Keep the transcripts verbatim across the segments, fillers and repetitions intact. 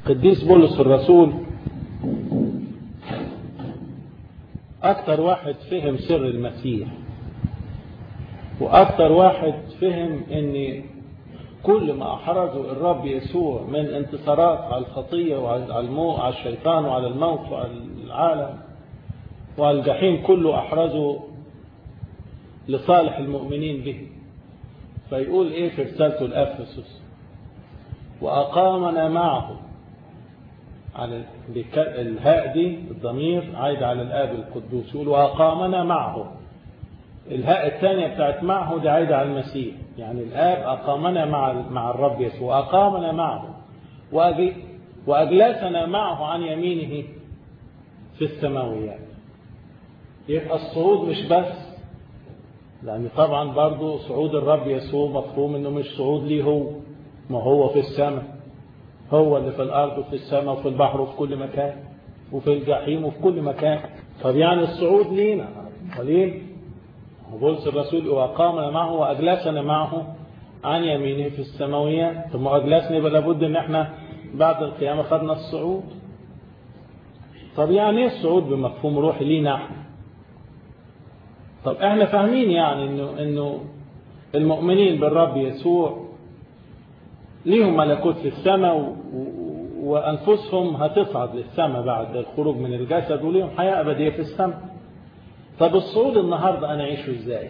قديس بولس الرسول أكتر واحد فهم سر المسيح، وأكتر واحد فهم أن كل ما أحرزه الرب يسوع من انتصارات على الخطية وعلى الموت، على الشيطان وعلى الموت وعلى العالم وعلى الجحيم، كله أحرزه لصالح المؤمنين به. فيقول إيه في رسالته لأفسس؟ وأقامنا معه، على الهاء دي الضمير عايد على الآب القدوس، يقول وأقامنا معه. الهاء الثانية بتاعت معه دي عايدة على المسيح، يعني الآب أقامنا مع مع الرب يسوع، أقامنا معه وأجلسنا معه عن يمينه في السماويات. يبقى الصعود مش بس، لأن طبعا برضو صعود الرب يسوع مفهوم إنه مش صعود ليه هو، ما هو في السماء، هو اللي في الأرض وفي السماء وفي البحر وفي كل مكان وفي الجحيم وفي كل مكان. طب يعني الصعود لينا وليه؟ بولس الرسول وقامنا معه وأجلسنا معه عن يمينه في السماويات. ثم أجلسنا يبقى لابد إن احنا بعد القيامة خدنا الصعود. طب يعني ايه الصعود بمفهوم روحي لينا احنا؟ طب احنا فاهمين يعني انه انه المؤمنين بالرب يسوع ليهم ملكوت في السماء وأنفسهم هتصعد للسماء بعد الخروج من الجسد، وليهم حياة أبدية في السماء. طب الصعود النهاردة أنا أعيشه إزاي؟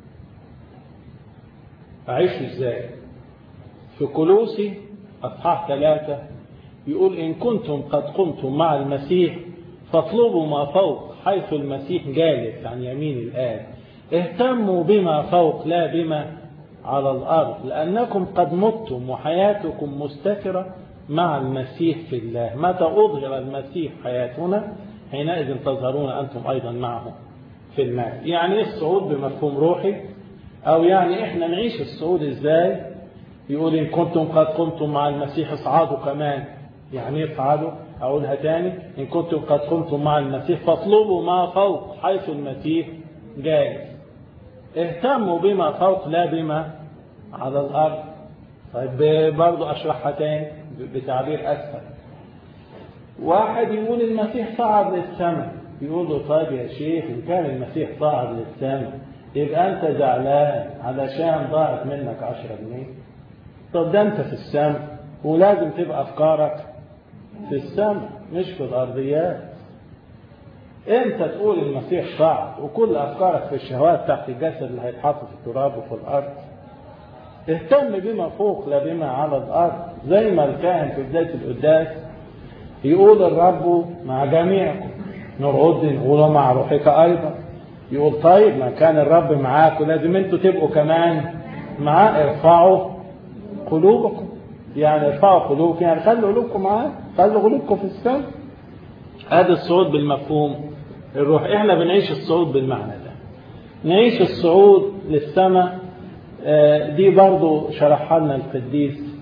أعيشه إزاي؟ في كولوسي أصحاح ثلاثة يقول إن كنتم قد قمتم مع المسيح فاطلبوا ما فوق حيث المسيح جالس عن يمين الآب، اهتموا بما فوق لا بما على الأرض، لأنكم قد متم وحياتكم مستترة مع المسيح في الله. متى أظهر المسيح حياتنا حينئذ تظهرون أنتم أيضا معه في المال. يعني إيه الصعود بمفهوم روحي؟ أو يعني إحنا نعيش الصعود إزاي؟ يقول إن كنتم قد قمتم مع المسيح اصعدوا كمان. يعني إيه اصعدوا؟ أقولها تاني، إن كنتم قد قمتم مع المسيح فاطلبوا ما فوق حيث المسيح جالس، اهتموا بما فوق لا بما على الأرض. طيب برضو أشرحها تاني بتعبير أسهل. واحد يقول المسيح صعد للسماء، يقول له طيب يا شيخ إن كان المسيح صعد للسماء يبقى أنت زعلان علشان ضاعت منك عشرة جنيه؟ طب ده أنت في السماء ولازم تبقى أفكارك في السماء مش في الأرضيات. أنت تقول المسيح صعد وكل أفكارك في الشهوات تحت الجسد اللي هيتحط في التراب وفي الأرض. اهتم بما فوق لا بما على الأرض، زي ما الكاهن في بداية القداس يقول الرب مع جميعكم، نرعد نقول مع روحك أيضا. يقول طيب ما كان الرب معاكم لازم انتوا تبقوا كمان معاه. ارفعوا قلوبكم، يعني ارفعوا قلوبكم يعني خلوا قلوبكم معاه، خلوا قلوبكم في السماء. هذا الصعود بالمفهوم الروح. احنا بنعيش الصعود بالمعنى ده، نعيش الصعود للسماء. دي برضو شرحها لنا القديس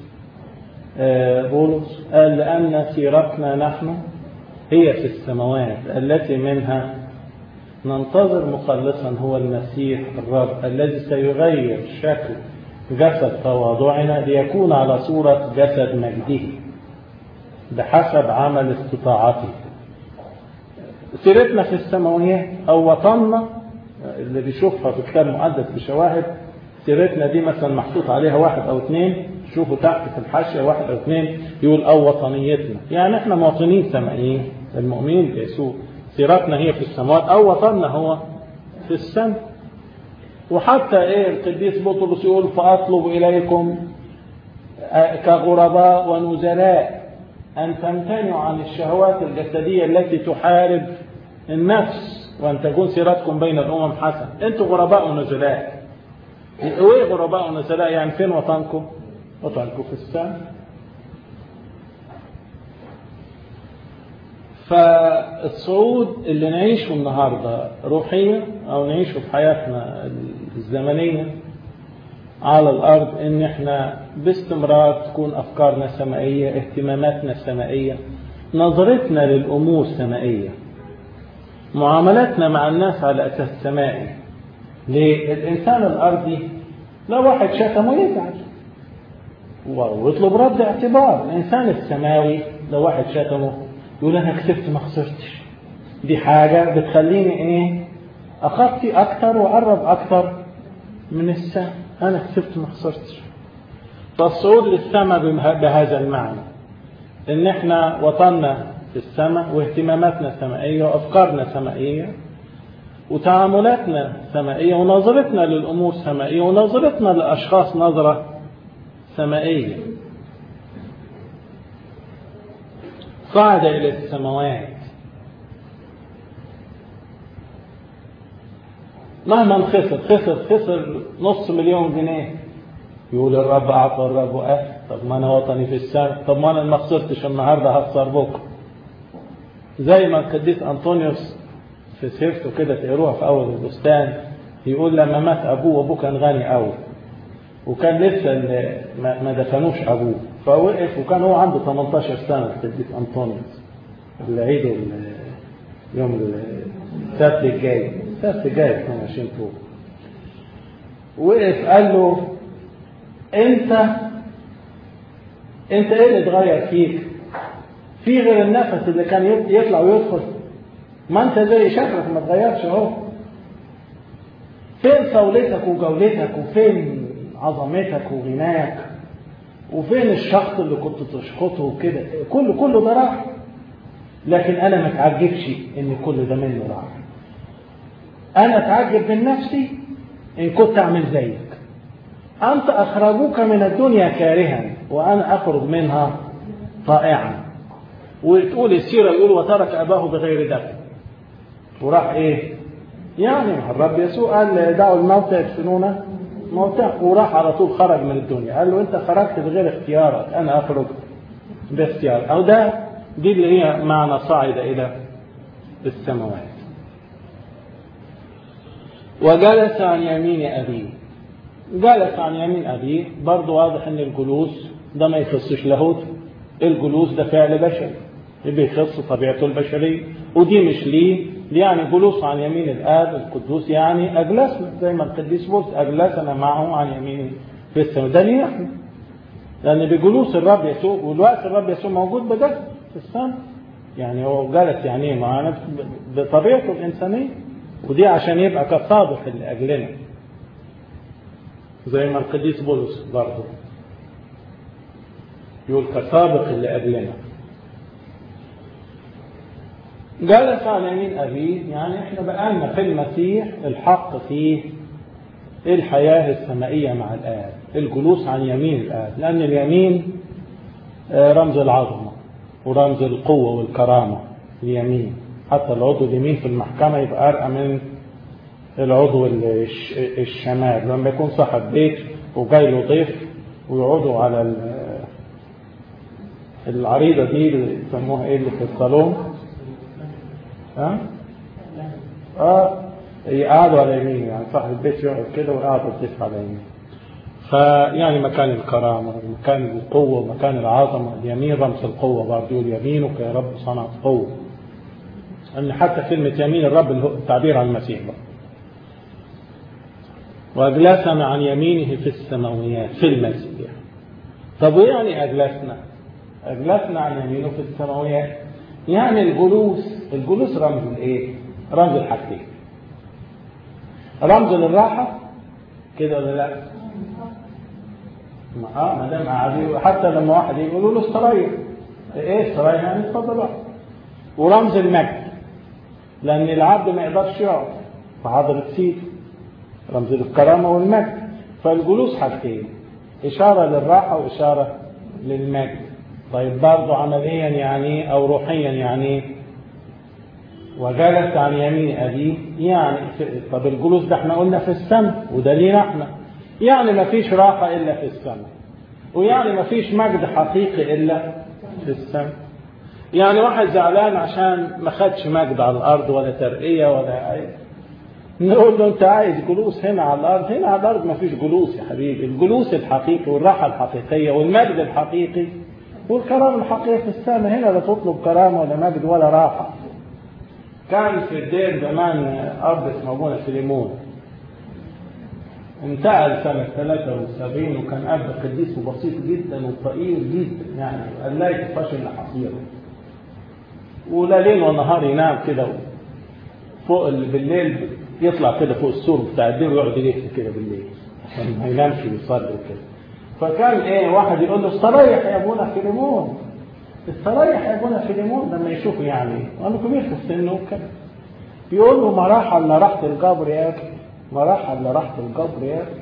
بولس، قال لأن سيرتنا نحن هي في السماوات التي منها ننتظر مخلصا هو المسيح الرب الذي سيغير شكل جسد تواضعنا ليكون على صورة جسد مجده بحسب عمل استطاعته. سيرتنا في السماوات أو وطننا اللي بيشوفها في كتاب مقدس بشواهد، سيرتنا دي مثلا محطوط عليها واحد أو اثنين، شوفوا تحت في الحاشية واحد أو اثنين يقول أو وطنيتنا، يعني احنا مواطنين سمائيين المؤمنين بيسوع. سيرتنا هي في السماوات أو وطننا هو في السماء. وحتى إيه القديس بطرس يقول فأطلب إليكم كغرباء ونزلاء أن تمتنعوا عن الشهوات الجسدية التي تحارب النفس وأن تكون سيرتكم بين الأمم حسن. أنتوا غرباء ونزلاء. إيه غرباء ونزلاء؟ يعني فين وطنكم؟ وطنكم في السماء. فالصعود اللي نعيشه النهاردة روحيا أو نعيشه في حياتنا الزمنية على الأرض إن إحنا باستمرار تكون أفكارنا سمائية، اهتماماتنا سمائية، نظرتنا للأمور سمائية، معاملاتنا مع الناس على أساس سمائي. للإنسان الأرضي لو واحد شتمه يزعل ويطلب رد اعتبار. الإنسان السماوي لو واحد شتمه يقول أنا كسبت ما خسرتش. دي حاجة بتخليني إيه أخطي أكتر وأقرب أكتر من السماء. أنا كسبت ما خسرتش. فالصعود للسماء بهذا المعنى إن إحنا وطننا في السماء واهتماماتنا سمائية وأفكارنا سمائية وتعاملاتنا سمائية ونظرتنا للأمور سمائية ونظرتنا للأشخاص نظرة سمائية. صعد إلى السماوات. مهما خسر خسر خسر نص مليون جنيه يقول الرب أعطى الرب أخذ. طب ما أنا وطني في السماء. طب ما أنا ما خسرتش النهاردة هخسر بكرة. زي ما القديس أنطونيوس في سيرته كده تقروها في أول البستان يقول لما مات أبوه وأبوه كان غني قوي وكان لسه ما دفنوش أبوه فوقف وكان هو عنده ثمانية عشر سنة القديس أنطونيوس اللي عيده يوم السبت الجاي السبت الجاي اثنين وعشرين طول. وقف قال له انت انت ايه اللي اتغير فيك؟ في غير النفس اللي كان يطلع ويدخل؟ ما انت زي شكلك ما اتغيرش اهو. فين صولتك وجولتك وفين عظمتك وغناك وفين الشخص اللي كنت تشخطه وكده؟ كله كله ده راح. لكن انا ما اتعجبش ان كل ده منه راح. انا اتعجب من نفسي ان كنت اعمل زيك. انت اخرجوك من الدنيا كارها وانا اخرج منها طائعا. وتقول السيره يقول وترك اباه بغير دفن وراح ايه يعني الرب يسوع قال دعوا الموتى يدفنون موتى وراح على طول خرج من الدنيا. قال له انت خرجت بغير اختيارك انا اخرج باختيارك. او ده دي اللي هي معنى صعد الى السماوات. وجلس عن يمين ابيه. جلس عن يمين ابيه برضه واضح ان الجلوس ده ما يخصش لاهوت. الجلوس ده فعل بشري بيخص طبيعته البشريه ودي مش ليه. يعني جلوس عن يمين الآب القدوس يعني أجلسنا زي ما القديس بولس أجلسنا معه عن يمين في السماء. ده ليه احنا؟ لأن بجلوس الرب يسوع والوقت الرب يسوع موجود بجد في السماء. يعني هو جلس يعني ايه معانا بطبيعته الإنسانية ودي عشان يبقى كصادق لأجلنا زي ما القديس بولس برضه يقول كسابق لأجلنا. جلس على يمين أبيه يعني احنا بقالنا في المسيح الحق فيه الحياة السمائية مع الآب. الجلوس عن يمين الآب لأن اليمين رمز العظمة ورمز القوة والكرامة. اليمين حتى العضو اليمين في المحكمة يبقى أرقى من العضو الشمال. لما يكون صاحب بيت وجاي له ضيف ويقعدوا على العريضة دي اللي يسموها ايه اللي في الصالون ها اه يقعدوا على يمين يعني صاحب البيت يقعد كده ويقعدوا الضيف على يمين. فيعني مكان الكرامة مكان القوة مكان العظمة. اليمين رمز القوة برضه يقول يمينك يا رب صنعت قوة. أن حتى كلمة يمين الرب التعبير عن المسيح بقى. وأجلسنا عن يمينه في السماويات في المسيح. طب ويعني أجلسنا أجلسنا عن يمينه في السماويات يعني الجلوس. الجلوس رمز الايه؟ رمز الحاجتين. رمز للراحة كده ولا لا؟ اه ما دام قاعدين حتى لما واحد يقولوا له استريح ايه استريح يعني اتفضل بقى. ورمز المجد لان العبد ما يقدرش يقعد في حضرة سيده. رمز الكرامة والمجد. فالجلوس حاجتين اشارة للراحة واشارة للمجد. طيب برضه عمليا يعني او روحيا يعني وجلس عن يمين ابيه يعني طب الجلوس ده احنا قلنا في السماء وده لينا احنا يعني ما فيش راحة الا في السماء ويعني ما فيش مجد حقيقي الا في السماء. يعني واحد زعلان عشان ما خدش مجد على الارض ولا ترقية ولا عايز نقول له انت عايز جلوس هنا على الارض. هنا على الارض ما فيش جلوس يا حبيبي. الجلوس الحقيقي والراحة الحقيقية والمجد الحقيقي والكرامة الحقيقية في السماء. هنا لا تطلب كرامة ولا مجد ولا راحة. كان في الدير زمان أرض اسمه أبونا سليمون انتقل سنة ثلاثة وسبعين وكان أب قديس بسيط جدا وفقير جدا، يعني قلاية فشل حصيرة، ولا ليل ونهار ينام كده فوق بالليل، يطلع كده فوق السور بتاع الدير ويقعد يلف كده بالليل عشان ما ينامش ويصلي وكده. فكان ايه واحد يقول له استريح يا ابونا فيليمون، استريح يا ابونا فيليمون لما يشوفه يعني وانا كبير في السن وكده، يقول له ما راح الا راحة الجبر يا اخي، ما راح الا راحة الجبر يا اخي.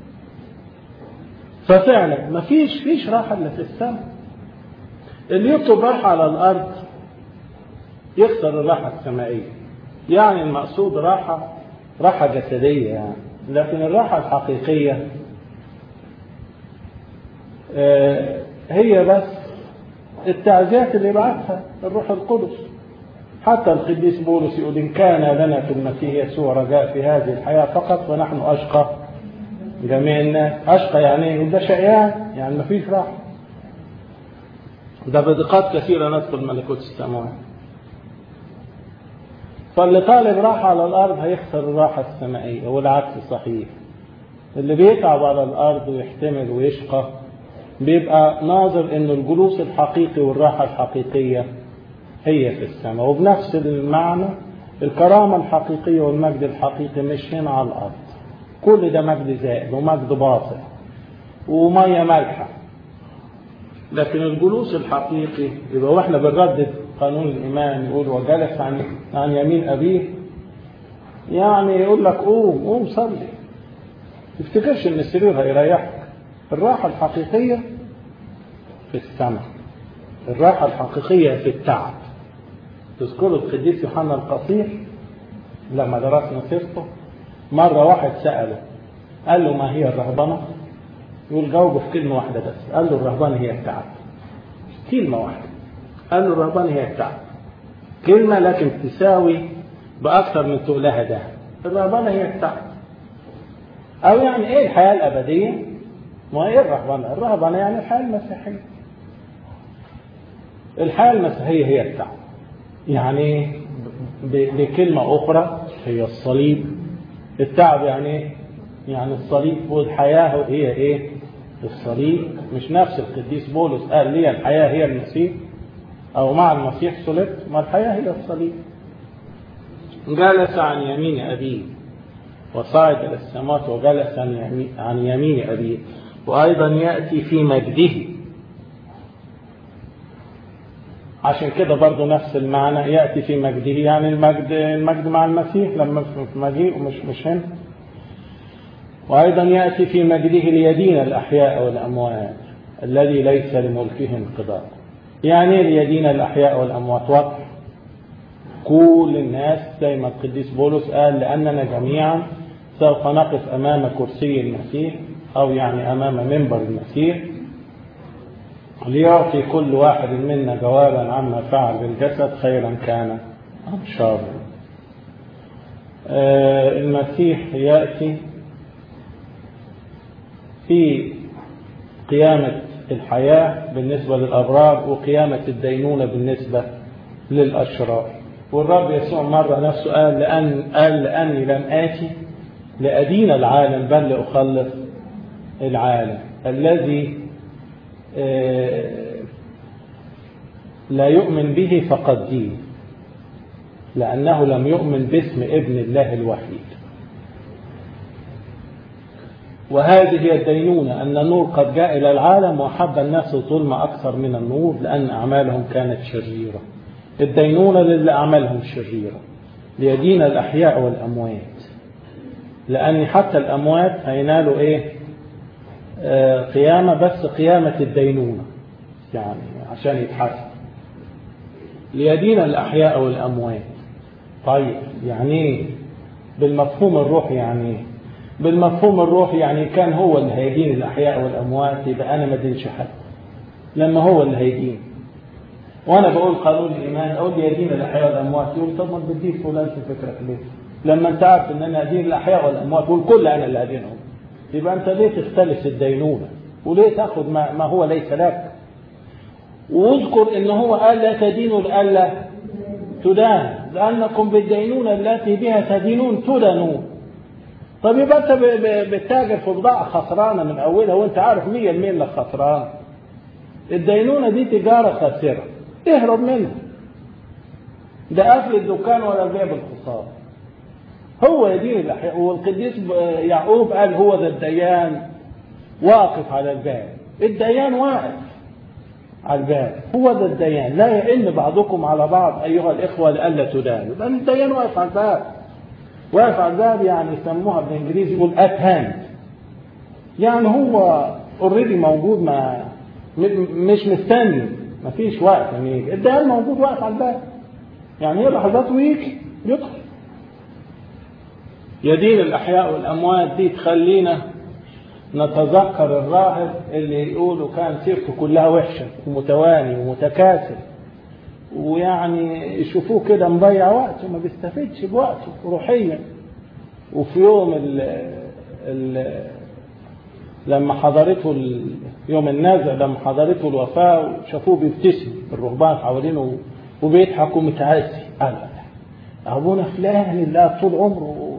ففعلا ما فيش فيش راحة الا في السماء. اللي يطلب راحة على الارض يخسر الراحة السمائية. يعني المقصود راحة راحة جسدية يعني، لكن الراحة الحقيقية هي بس التعزيات اللي بعثها الروح القدس. حتى القديس بولس يقول إن كان لنا في المسيح يسوع رجاء في هذه الحياة فقط فنحن أشقى جميع الناس. أشقى يعني ده شقيان، يعني ما فيش راحة. ده بدقات كثيرة ندخل ملكوت السماوات. فاللي طالب راحة على الأرض هيخسر الراحة السمائية، والعكس صحيح. اللي بيتعب على الأرض ويحتمل ويشقى بيبقى ناظر إنه الجلوس الحقيقي والراحة الحقيقية هي في السماء. وبنفس المعنى الكرامة الحقيقية والمجد الحقيقي مش هنا على الأرض. كل ده مجد زائد ومجد باطل ومية مالحة. لكن الجلوس الحقيقي يبقى واحنا بنردد قانون الإيمان يقول وجلس عن عن يمين أبيه، يعني يقول لك قوم قوم صلي، تفتكرش إن السرير هيريحك. الراحة الحقيقية في السماء، الراحة الحقيقية في التعب. تذكروا القديس يوحنا القصير لما درسنا سيرته، مرة واحد سأله قال له ما هي الرهبنة؟ يقول جاوبه في كلمة واحدة بس، قال له الرهبنة هي التعب. كلمة واحدة قال له الرهبنة هي التعب، كلمة لكن تساوي بأكثر من تقولها ده. الرهبنة هي التعب. أو يعني إيه الحياة الأبدية؟ ما هي الرهبنة؟ الرهبنة يعني الحياة المسيحية. الحياة المسيحية هي التعب. يعني بكلمة أخرى هي الصليب. التعب يعني يعني الصليب، والحياة هي إيه؟ الصليب. مش نفس القديس بولس قال لي الحياة هي المسيح أو مع المسيح صلبت؟ ما الحياة هي الصليب. جلس عن يمين أبيه وصعد إلى السماوات وجلس عن يمين أبيه، وأيضا يأتي في مجده. عشان كده برضو نفس المعنى، يأتي في مجده يعني المجد المجد مع المسيح لما في مجيء ومش مش هنا. وأيضا يأتي في مجده ليدين الأحياء والأموات الذي ليس لملكه انقضاء. يعني ليدين الأحياء والأموات وقت كل الناس زي ما القديس بولس قال لأننا جميعا سوف نقف أمام كرسي المسيح، أو يعني أمام منبر المسيح، ليعطي كل واحد منا جوابا عما فعل بالجسد خيرا كان أم شرا. المسيح يأتي في قيامة الحياة بالنسبة للأبرار وقيامة الدينونة بالنسبة للأشرار. والرب يسوع مرة نفسه قال لأن قال لأني لم آتي لأدين العالم بل لأخلص العالم. الذي لا يؤمن به فقد دين، لأنه لم يؤمن باسم ابن الله الوحيد. وهذه هي الدينونة أن النور قد جاء إلى العالم وحب الناس الظلم أكثر من النور لأن أعمالهم كانت شريرة. الدينونة للي أعمالهم شريرة ليدين الأحياء والأموات، لأن حتى الأموات هينالوا إيه؟ آه قيامة، بس قيامة الدينونة يعني عشان يتحاسب. ليدين الأحياء والأموات. طيب يعني إيه بالمفهوم الروحي؟ يعني إيه بالمفهوم الروحي؟ يعني كان هو اللي هيدين الأحياء والأموات يبقى أنا ما دينش حد لما هو اللي هيدين. وأنا بقول قانون الإيمان أقول لي يدين الأحياء والأموات، يقول طب ما بديك فلان في فكرك ليه؟ لما أنت عارف إن أنا أدين الأحياء والأموات والكل أنا اللي أدينهم، يبقى أنت ليه تختلس الدينونة وليه تأخذ ما, ما هو ليس لك؟ واذكر إن هو قال لا تدينوا لألا تدان، لأنكم بالدينونة التي بها تدينون تدنون. طب يبقى انت بتتاجر في بضاعة خسرانة من اولها وانت عارف مية المية انك خسران. الدينونة دي تجارة خاسرة، اهرب منها. ده قفل الدكان ولا البيع بالخسارة. هو يدين الأحياء. والقديس يعقوب قال هو ذا الديان واقف على الباب. الديان واقف على الباب، هو ذا الديان. لا يئن بعضكم على بعض أيها الإخوة لئلا تدانوا. لأن الديان واقف على الباب. واقف على الباب يعني يسموها بالإنجليزي يقول at hand. يعني هو اوريدي موجود، ما مش مستني، ما فيش وقت يعني يجي. الديان موجود واقف على الباب، يعني هي لحظات ويجي يدخل. يدين الأحياء والأموات دي تخلينا نتذكر الراهب اللي يقولوا كان سيرته كلها وحشة ومتواني ومتكاسل، ويعني يشوفوه كده مضيع وقته، ما بيستفيدش بوقته روحيا. وفي يوم ال ال لما حضرته يوم النازع، لما حضرته الوفاة وشافوه بيبتسم، الرهبان حوالينه وبيضحك ومتعاسي، قال أبونا فلان اللي طول عمره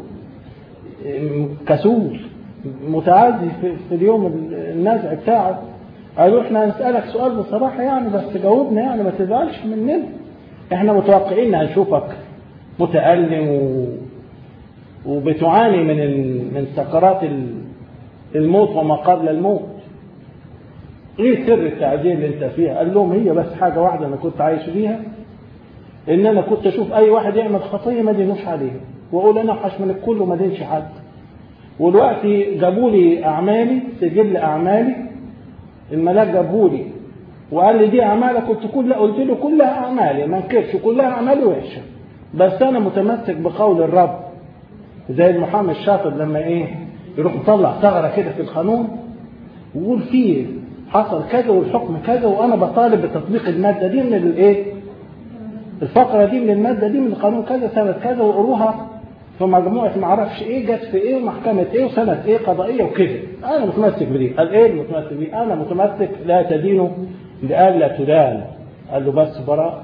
كسول متعازي في اليوم النازع بتاعه. قالوا احنا هنسألك سؤال بصراحة يعني، بس جاوبنا يعني، ما تزعلش مننا، احنا متوقعين هنشوفك متألم و... وبتعاني من ال... من سكرات الموت وما قبل الموت. ايه سر التعذيب اللي انت فيها؟ قال لهم هي بس حاجة واحدة انا كنت عايش فيها، ان انا كنت اشوف اي واحد يعمل خطية ما دينوش عليه، واقول انا اوحش من الكل وما دينش حد. والوقت جابوا لي اعمالي، سجل اعمالي، الملاك جابوا لي وقال لي دي اعمالك، قلت كلها، قلت له كلها اعمالي، ما انكرش كلها اعمالي وحشه، بس انا متمسك بقول الرب. زي المحامي الشاطر لما ايه يروح يطلع ثغره كده في القانون ويقول فيه حصل كذا والحكم كذا، وانا بطالب بتطبيق الماده دي من الايه، الفقره دي من الماده دي من القانون كذا سنه كذا، وقروها في مجموعه ما اعرفش ايه جت في ايه ومحكمه ايه وسنه ايه قضائيه وكده. انا متمسك بدي. قال ايه متمسك بدي؟ انا متمسك لا تدينوا لئلا تدان. قال له بس براء.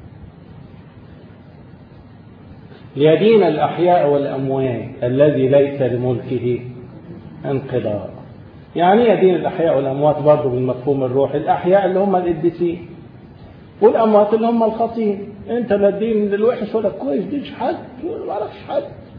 ليدين الاحياء والاموات الذي ليس لملكه انقضاء. يعني يدين الاحياء والاموات برضه بالمفهوم الروحي. الاحياء اللي هم القديسين، والاموات اللي هم الخاطئين. انت لا تدين للوحش ولا كويس، دينش حد، ما اعرفش حد.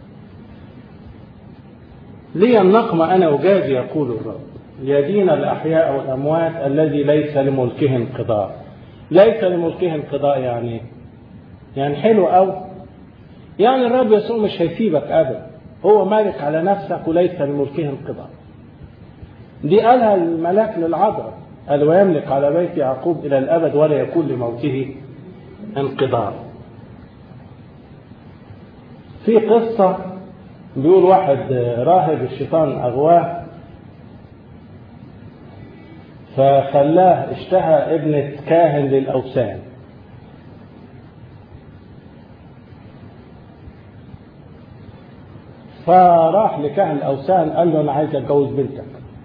لي النقمة أنا أجازي يقول الرب. ليدين الأحياء والأموات الذي ليس لملكه انقضاء. ليس لملكه انقضاء يعني يعني حلو أوي. يعني الرب يسوع مش هيسيبك أبدا، هو مالك على نفسك وليس لملكه انقضاء. دي قالها الملاك للعذراء، قال ويملك على بيت يعقوب إلى الأبد ولا يكون لموته انقضاء. في قصة بيقول واحد راهب الشيطان أغواه فخلاه اشتهى ابنة كاهن للأوثان، فراح لكاهن الأوثان قال له أنا عايز أتجوز بنتك.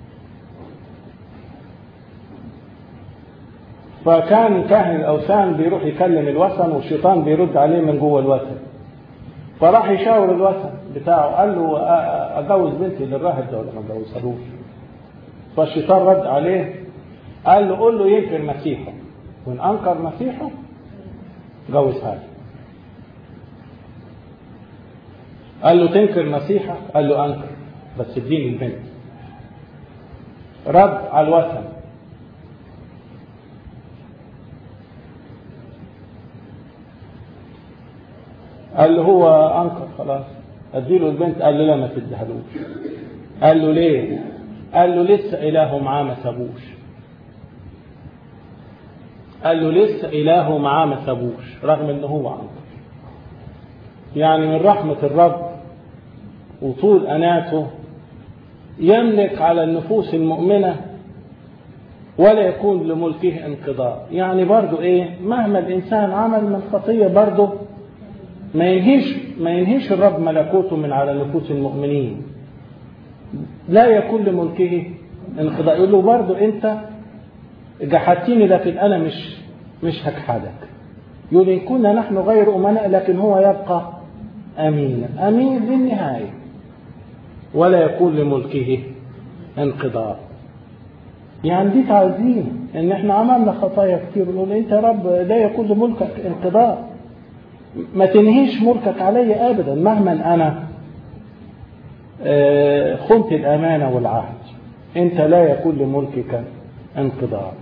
فكان كاهن الأوثان بيروح يكلم الوثن والشيطان بيرد عليه من جوه الوثن، فراح يشاور الوثن بتاعه قال له أجوز بنتي للراهب ده ولا ما أجوزهالوش؟ فالشيطان رد عليه قال له قول له ينكر مسيحه، وإن أنكر مسيحه جوزها له. قال له تنكر مسيحه؟ قال له أنكر بس اديني البنت. رد على الوثن قال له هو أنكر خلاص اديله البنت. قال له لا ما تديهالوش. قال له ليه؟ قال له لسه إله معاه ما سابوش. قال له لسه إله معاه ما سابوش رغم انه هو أنكر. يعني من رحمة الرب وطول أناته يملك على النفوس المؤمنة ولا يكون لملكه انقضاء. يعني برضو ايه مهما الإنسان عمل من خطية برضو ما ينهيش ما ينهيش الرب ملكوته من على نفوس المؤمنين، لا يكون لملكه انقضاء. يقول له برضو انت جحدتني لكن انا مش مش هجحدك. يقول ان كنا نحن غير امناء لكن هو يبقى امينا، امين للنهايه. ولا يكون لملكه انقضاء. يعني دي تعزين ان احنا عملنا خطايا كتير، نقول انت يا رب لا يكون لملكك انقضاء، ما تنهيش ملكك علي ابدا مهما انا خنت الامانه والعهد، انت لا يكون لملكك انقضاء.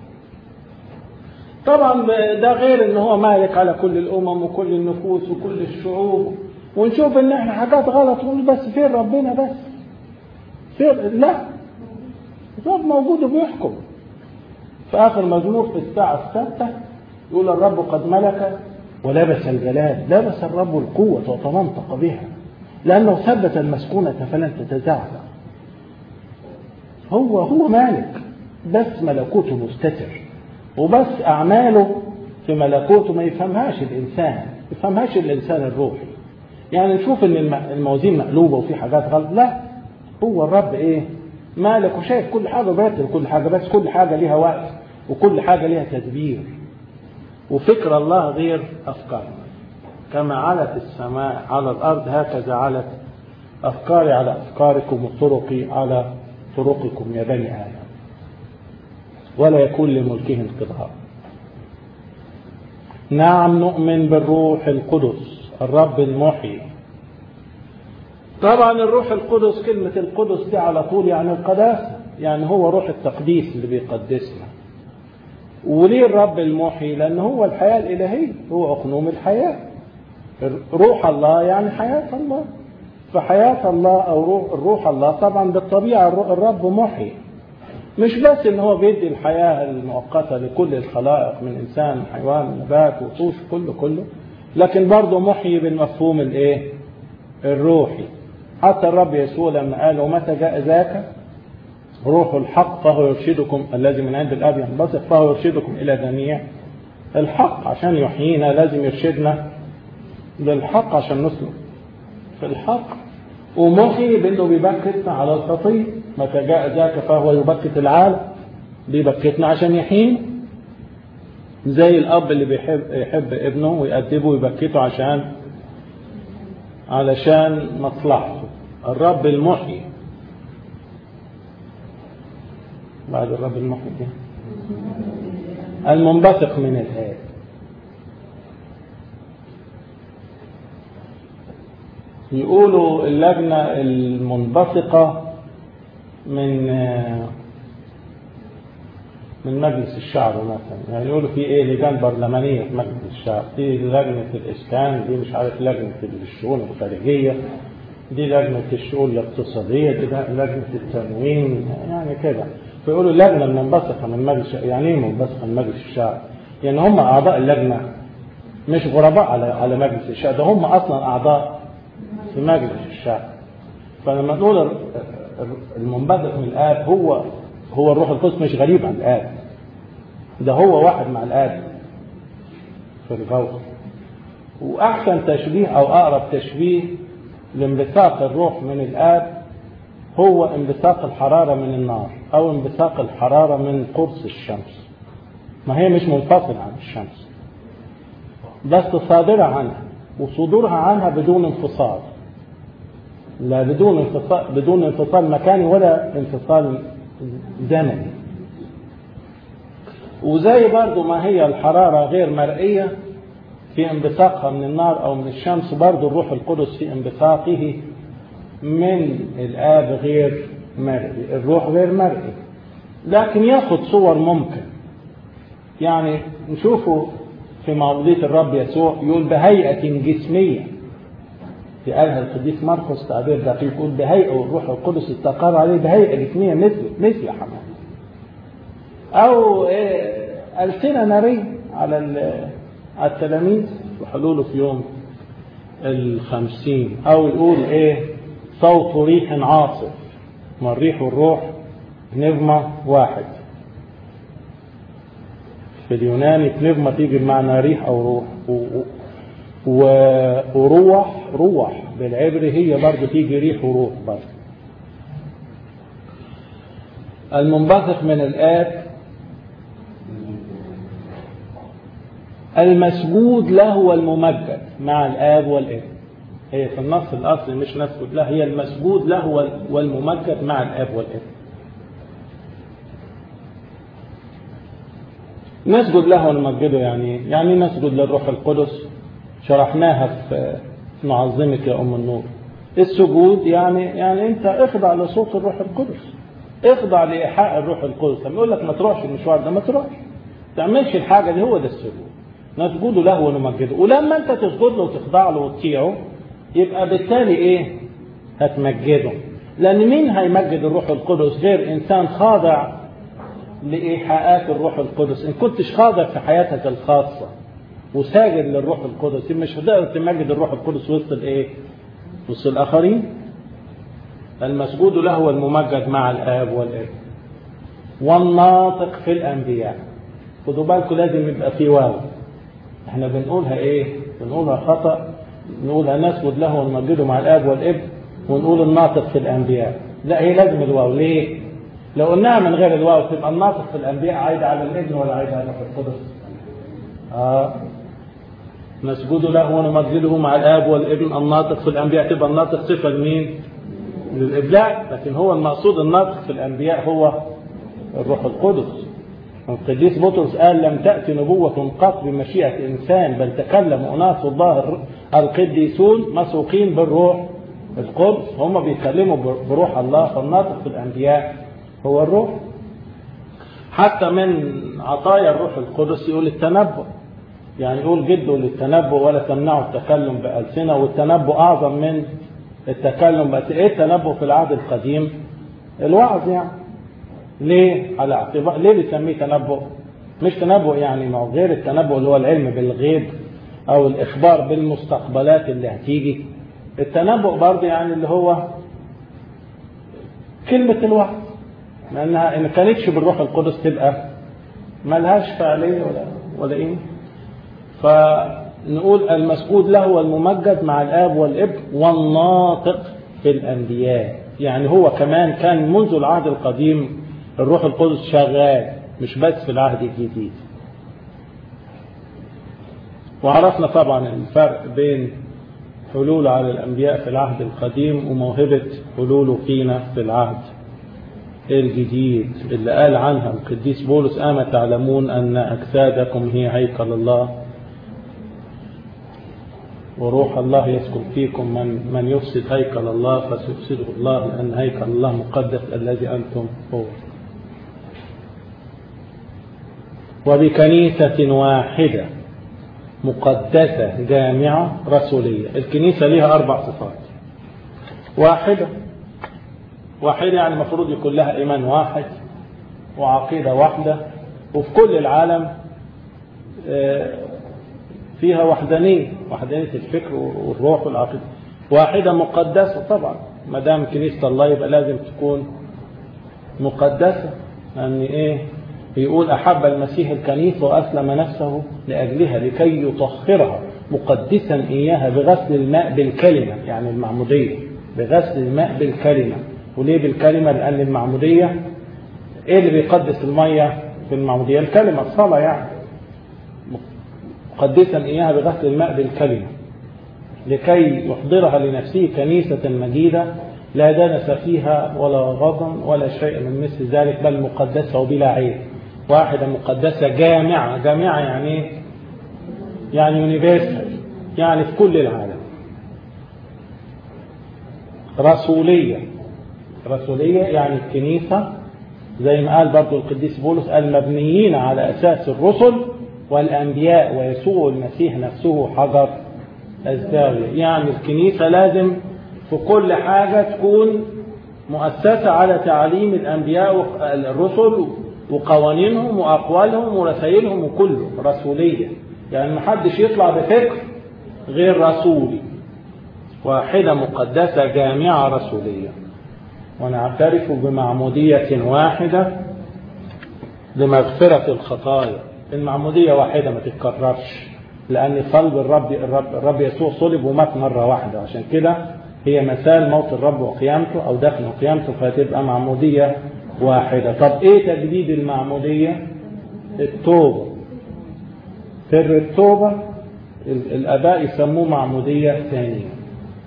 طبعا ده غير ان هو مالك على كل الامم وكل النفوس وكل الشعوب، ونشوف ان احنا حاجات غلط ونقول بس فين ربنا، بس فين؟ لا، الرب موجود وبيحكم. في اخر مزمور في الساعه السادسه يقول الرب قد ملك ولبس الجلال، لبس الرب القوه وتمنطق بها لانه ثبت المسكونه فلن تتزعزع. هو هو مالك، بس ملكوته مستتر، وبس اعماله في ملكوته ما يفهمهاش الانسان، ما يفهمهاش الانسان الروحي. يعني نشوف ان الموازين مقلوبه وفي حاجات غلط، لا، هو الرب ايه؟ مالك وشايف كل حاجه بيرتب كل حاجه، بس كل حاجه ليها وقت وكل حاجه ليها تدبير. وفكر الله غير افكارنا، كما علت السماء على الارض هكذا علت افكاري على افكاركم وطرقي على طرقكم يا بني ادم، ولا يكون لملكه انقضاء. نعم نؤمن بالروح القدس الرب المحيي. طبعا الروح القدس، كلمة القدس دي على طول يعني القداسة، يعني هو روح التقديس اللي بيقدسنا. وليه الرب المحيي؟ لأن هو الحياة الإلهية، هو أقنوم الحياة. روح الله يعني حياة الله، فحياة الله أو روح, الروح الله طبعا بالطبيعة الرب محيي، مش بس ان هو بيدي الحياة المؤقتة لكل الخلائق من انسان حيوان نبات وطوش كله كله، لكن برضه محيي بالمفهوم الايه؟ الروحي. حتى الرب يسوع لما قال ومتى جاء ذاك روح الحق فهو يرشدكم، الذي من عند الاب ينبثق فهو يرشدكم الى جميع الحق. عشان يحيينا لازم يرشدنا للحق عشان نسلك في الحق. ومحيي بانه بيبكتنا على الخطيه، متى جاء ذاك فهو يبكت العالم، بيبكتنا عشان يحيينا، زي الاب اللي بيحب يحب ابنه ويأدبه ويبكته عشان علشان مصلحته. الرب المحيي. بعد الرب المحيي ده المنبثق من الآب. يقولوا اللجنة المنبثقة من من مجلس الشعب مثلا، يعني يقولوا في ايه لجان برلمانية في مجلس الشعب، دي لجنة الإسكان، دي مش عارف لجنة الشؤون الخارجية، دي لجنة الشؤون الاقتصادية، دي لجنة التموين، يعني كده. فيقولوا اللجنة المنبثقة من مجلس. يعني ايه منبثقة من مجلس الشعب؟ يعني هم أعضاء اللجنة مش غرباء على على مجلس الشعب، ده هم أصلا أعضاء في مجلس الشعب. فلما نقول المنبثق من الآب، هو هو الروح القدس مش غريب عن الآب، ده هو واحد مع الآب في الجوهر. وأحسن تشبيه أو أقرب تشبيه لانبثاق الروح من الآب هو انبثاق الحرارة من النار، أو انبثاق الحرارة من قرص الشمس. ما هي مش منفصلة عن الشمس، بس صادرة عنها، وصدورها عنها بدون انفصال، لا بدون انفصال بدون انفصال مكاني ولا انفصال زمني. وزي برضو ما هي الحرارة غير مرئية في انبثاقها من النار أو من الشمس، برضو الروح القدس في انبثاقه من الآب غير مرئي. الروح غير مرئي لكن ياخد صور ممكن. يعني نشوفه في معمودية الرب يسوع يقول بهيئة جسمية، في قالها القديس مرقس تعبير دقيق، يقول بهيئة، والروح القدس استقر عليه بهيئة جسمية مثل مثل حمام، أو ألسنة نارية على على التلاميذ وحلوله في يوم الخمسين. أو يقول إيه صوت ريح عاصف، ما الريح والروح نغمة واحد. في اليوناني نغمة تيجي بمعنى ريح أو روح، وروح روح بالعبري هي برضه تيجي ريح وروح برضه. المنبثق من الآب المسجود له والممجد مع الآب والابن. هي في النص الأصلي مش نسجد له، هي المسجود له والممجد مع الآب والابن. نسجد له ونمجده يعني يعني نسجد للروح القدس، شرحناها في نعظمك يا أم النور. السجود يعني يعني أنت اخضع لصوت الروح القدس، اخضع لإيحاء الروح القدس. لما يقول لك ما تروحش المشوار ده ما تروحش، ما تعملش الحاجة دي، هو ده السجود. نسجد له ونمجده. ولما أنت تسجد له وتخضع له وتطيعه يبقى بالتالي إيه؟ هتمجده. لأن مين هيمجد الروح القدس غير إنسان خاضع لإيحاءات الروح القدس؟ إن كنتش خاضع في حياتك الخاصة وساجد للروح القدس مش هتقدر تمجد الروح القدس وسط الإيه؟ وسط الآخرين. المسجود له والممجد مع الآب والابن والناطق في الأنبياء. خدوا بالكم لازم يبقى في واو. احنا بنقولها ايه؟ بنقولها خطأ، نقولها نسجد له ونمجده مع الآب والابن ونقول الناطق في الأنبياء. لا، هي لازم الواو. ليه؟ لو قلناها من غير الواو تبقى الناطق في الأنبياء عايدة على الابن ولا عايدة على الروح القدس؟ آه. نسجد له ونمجده مع الآب والابن الناطق في الأنبياء، تبقى الناطق صفة لمين؟ للإبلاغ. لكن هو المقصود الناطق في الأنبياء هو الروح القدس. القديس بطرس قال لم تأتي نبوة قط بمشيئة إنسان، بل تكلم أناس الله القديسون مسوقين بالروح القدس. هم بيتكلموا بروح الله. فالناطق في الأنبياء هو الروح. حتى من عطايا الروح القدس يقول التنبؤ، يعني يقول جده للتنبؤ ولا تمنعوا التكلم بألسنة. والتنبؤ أعظم من التكلم. بس إيه التنبؤ في العهد القديم؟ الوعظ يعني. ليه؟ على اعتبار ليه بيسميه تنبؤ؟ مش تنبؤ يعني ما هو غير التنبؤ اللي هو العلم بالغيب أو الإخبار بالمستقبلات اللي هتيجي. التنبؤ برضه يعني اللي هو كلمة الوعظ، لأنها إن كانتش بالروح القدس تبقى ملهاش فعلية ولا ولا إيه. فنقول المسجود له والممجد مع الآب والابن والناطق في الأنبياء. يعني هو كمان كان منذ العهد القديم الروح القدس شغال، مش بس في العهد الجديد. وعرفنا طبعا الفرق بين حلوله على الأنبياء في العهد القديم وموهبة حلوله فينا في العهد الجديد اللي قال عنها القديس بولس أما تعلمون أن أجسادكم هي هيكل الله وروح الله يسكن فيكم، من من يفسد هيكل الله فسيفسده الله، لأن هيكل الله مقدس الذي أنتم هو. وبكنيسة واحدة مقدسة جامعة رسولية. الكنيسة لها أربع صفات. واحدة واحدة يعني المفروض يكون لها إيمان واحد وعقيدة واحدة، وفي كل العالم فيها وحدانية، وحدانية الفكر والروح والعقيدة. واحدة مقدسة طبعا، ما دام كنيسة الله يبقى لازم تكون مقدسة. لأن إيه بيقول أحب المسيح الكنيسة وأسلم نفسه لأجلها لكي يطهرها مقدسا إياها بغسل الماء بالكلمة، يعني المعمودية بغسل الماء بالكلمة. وليه بالكلمة؟ لأن المعمودية إيه اللي بيقدس المية في المعمودية؟ الكلمة، الصلاة يعني. مقدسا إياها بغسل الماء بالكلمة لكي يحضرها لنفسه كنيسة مجيدة لا دنس فيها ولا غضن ولا شيء من مثل ذلك، بل مقدسة وبلا عيب. واحدة مقدسة جامعة. جامعة يعني يعني يونيفرسال، يعني في كل العالم. رسولية. رسولية يعني الكنيسة زي ما قال برضو القديس بولس المبنيين على أساس الرسل والأنبياء ويسوع المسيح نفسه حجر الزاوية. يعني الكنيسة لازم في كل حاجة تكون مؤسسة على تعليم الأنبياء والرسل وقوانينهم وأقوالهم ورسائلهم وكله. رسولية يعني محدش يطلع بفكر غير رسولي. واحدة مقدسة جامعة رسولية. ونعترف بمعمودية واحدة لمغفرة الخطايا. المعمودية واحدة ما تتكررش، لأن صلب الرب الرب, الرب يسوع صلب ومات مرة واحدة، عشان كده هي مثال موت الرب وقيامته أو دفن وقيامته، فتبقى معمودية واحدة. طب إيه تجديد المعمودية؟ التوبة. سر التوبة الآباء يسموه معمودية ثانية.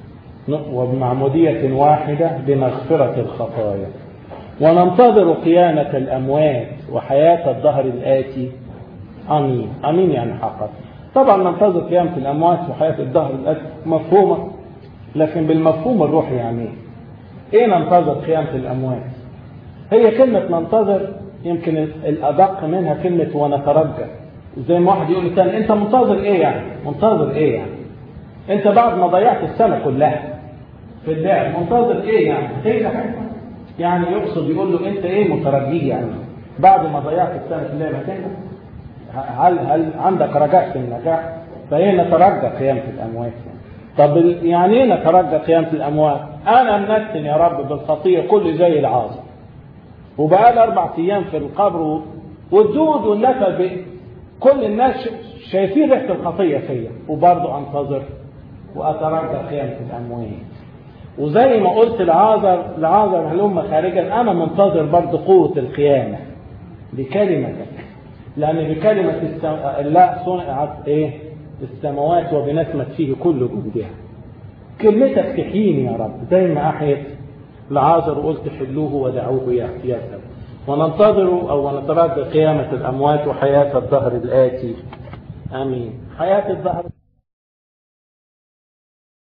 وبمعمودية واحدة بمغفرة الخطايا، وننتظر قيامة الأموات وحياة الدهر الآتي. أمين. أمين يعني حقا. طبعا ننتظر قيامة الأموات وحياة الدهر الآتي مفهومة، لكن بالمفهوم الروحي يعني إيه ننتظر قيامة الأموات؟ هي كلمة ننتظر يمكن الأدق منها كلمة ونترجى. زي ما واحد يقول لي تاني أنت منتظر إيه يعني؟ منتظر إيه يعني؟ أنت بعد ما ضيعت السنة كلها في اللعب منتظر إيه يعني؟ هتنجح يعني؟ يقصد يقول له أنت إيه مترجيه يعني؟ بعد ما ضيعت السنة في اللعب هتنجح؟ هل هل عندك رجاء في النجاح؟ فهي نترجى قيامة الأموات. طب يعني ايه نترجى قيامة الأموات؟ أنا منتن يا رب بالخطية كل زي العاصر، وبقال أربع أيام في القبر والدود والنفى، كل الناس شايفين ريحة الخطية فيا، وبرضه أنتظر وأترجى قيامة الأموات. وزي ما قلت لعازر لعازر هلم خارجا، أنا منتظر برضه قوة القيامة بكلمتك، لأن بكلمة السم... الله صنعت إيه؟ السماوات وبنسمت فيه كل جهدها. كلمتك تحييني يا رب زي ما أحيت لعازر وقلت حلوه ودعوه يأتي. وننتظر أو نترجى قيامة الأموات وحياة الدهر الآتي. آمين. حياة الدهر